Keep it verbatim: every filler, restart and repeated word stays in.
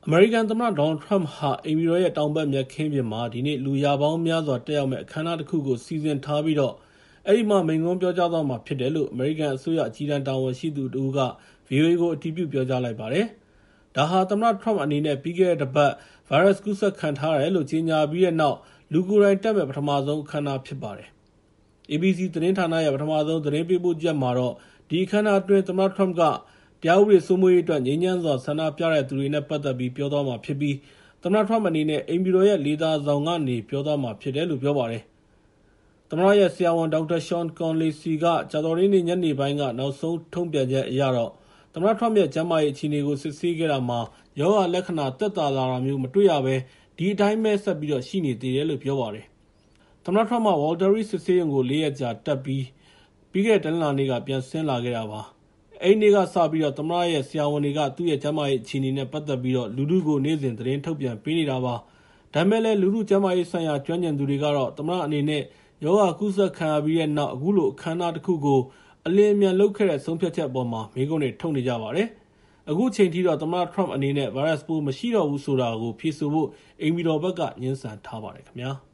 အမေရိကန်သမ္မတဒေါ်နယ်ထရမ့်ဟာအိမ်ဖြူတော်ရဲ့တောင်ဘက်မြက်ခင်းပြင်မှာဒီနေ့လူရာပေါင်းများစွာတက်ရောက်မဲ့အခမ်းအနားတစ်ခုကိုစီစဉ်ထားပြီးတော့အဲ့ဒီမှာမိန့်ခွန်းပြောကြားသွားမှာဖြစ်တယ်လို့အမေရိကန်အစိုးရအကြီးတန်းတာဝန်ရှိသူတို့က ဗီအိုအေ ကိုအတည်ပြုပြောကြားလိုက်ပါတယ်။ဒါဟာသမ္မတထရမ့်အနေနဲ့ပြီးခဲ့တဲ့တစ်ပတ်ဗိုင်းရပ်စ်ကူးစက်ခံထားရတယ်လို့ကြေညာပြီးတဲ့နောက်လူကိုယ်တိုင်တက်မဲ့ပထမဆုံးအခမ်းအနားဖြစ်ပါတယ်။ အေ ဘီ စီ သတင်းဌာနရဲ့ပထမဆုံးသတင်းပေးပို့ချက်မှာတော့ဒီအခမ်းအနားအတွင်းသမ္မတထရမ့်ကတရားဥပဒေစိုးမိုးရေးအတွက်ငြိမ်းချမ်းစွာဆန္ဒပြတဲ့သူတွေနဲ့ပတ်သက်ပြီးပြောသွားမှာဖြစ်ပြီးသမ္မတထရမ့်အနေနဲ့အိမ်ဖြူတော်ရဲ့လေသာဆောင်ကနေပြောသွားမှာဖြစ်တယ်လို့ပြောပါတယ်။သမ္မတရဲ့ဆရာဝန်ဒေါက်တာရှောင်းကွန်လီစီကကြာသပတေးနေ့ညနေပိုင်းကနောက်ဆုံးထုတ်ပြန်ချက်အရတော့သမ္မတထရမ့်ရဲ့ကျန်းမာရေးအခြေအနေကိုစစ်ဆေးခဲ့တာမှာရောဂါလက္ခဏာသက်သာလာတာမျိုးမတွေ့ရဘဲဒီအတိုင်းပဲဆက်ပြီးတော့ရှိနေသေးတယ်လို့ပြောပါတယ်။သမ္မတထရမ့်ကဝေါ်တာရီစစ်ဆေးရုံကိုလေးရက်ကြာတက်ပြီးပြီးခဲ့တဲ့တနင်္လာနေ့ကပြန်ဆင်းလာခဲ့တာပါ။အဲ့ဒီနေ့ကစပြီးတော့သမ္မတရဲ့ဆရာဝန်တွေကသူ့ရဲ့ကျန်းမာရေးအခြေအနေနဲ့ပတ်သက်ပြီးတော့လူထုကိုနေ့စဉ်သတင်းထုတ်ပြန်ပေးနေတာပါ။ဒါပေမဲ့လည်းလူထုကျန်းမာရေးဆိုင်ရာကျွမ်းကျင်သူတွေကတော့သမ္မတအနေနဲ့ရောဂါကူးစက်ခံရပြီးတဲ့နောက်အခုလိုအခမ်းအနားတစ်ခုကိုအလင်းအမြန်လုပ်ခဲ့တဲ့ဆုံးဖြတ်ချက်အပေါ်မှာမေးခွန်းတွေထုတ်နေကြပါတယ်။အခုချိန်ထိတော့သမ္မတထရမ့်အနေနဲ့ဗိုင်းရပ်စ်ပိုးမရှိတော့ဘူးဆိုတာကိုဖြေဆိုဖို့အိမ်ဖြူတော်ဘက်ကညှင်းဆန်ထားပါတယ်ခင်ဗျာ။